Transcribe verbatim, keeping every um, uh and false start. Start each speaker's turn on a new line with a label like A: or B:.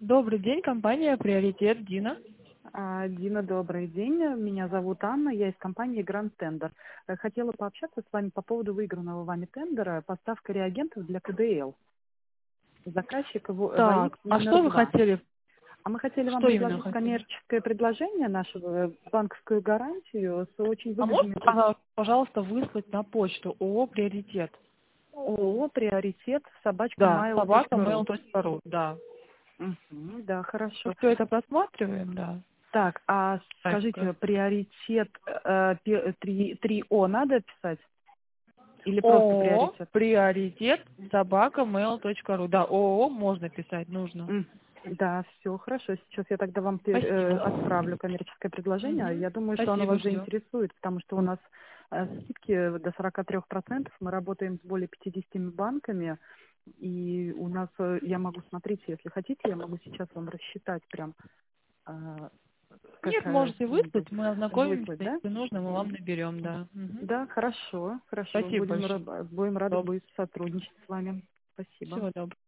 A: Добрый день, компания «Приоритет», Дина.
B: А, Дина, добрый день. Меня зовут Анна, я из компании Grand Tender. Э, Хотела пообщаться с вами по поводу выигранного вами тендера «Поставка реагентов для ка дэ эл». Заказчик Во- ВАИК
A: Так, а
B: номер
A: что вы
B: два.
A: хотели?
B: А мы хотели вам
A: Что именно
B: предложить
A: хотели?
B: коммерческое предложение, нашу банковскую гарантию с очень
A: А
B: выгодными
A: можете, пожалуйста, пожалуйста, выслать на почту ООО «Приоритет»?
B: ООО «Приоритет» собачка
A: Да,
B: mail
A: собака
B: точка
A: mail
B: ру.
A: точка ру, да.
B: Мгм, да, хорошо.
A: Все это просматриваем, да.
B: Так, а
A: Так,
B: скажите, приоритет э, пе- три, три О надо писать? Или просто
A: ООО
B: приоритет?
A: «Приоритет», собака mail точка ру. Да, ООО можно писать, нужно.
B: М, Да, все хорошо. Сейчас я тогда вам пе- э,
A: Спасибо.
B: отправлю коммерческое предложение.
A: Мгм.
B: Я думаю, что оно
A: Спасибо,
B: вас
A: ждем.
B: заинтересует, потому что у нас э, скидки до сорока трёх процентов. Мы работаем с более пятидесятью банками. И у нас, э, я могу, смотрите, если хотите, я могу сейчас вам рассчитать прям, э,
A: Нет,
B: какая
A: можете
B: будет
A: выслать, мы ознакомимся,
B: выплат, да?
A: если нужно, мы вам наберем, да. Мгм.
B: Да, хорошо, хорошо.
A: Спасибо
B: Будем,
A: большое.
B: ра- будем рады
A: Доброго.
B: будет сотрудничать с вами. Спасибо.
A: Всего доброго.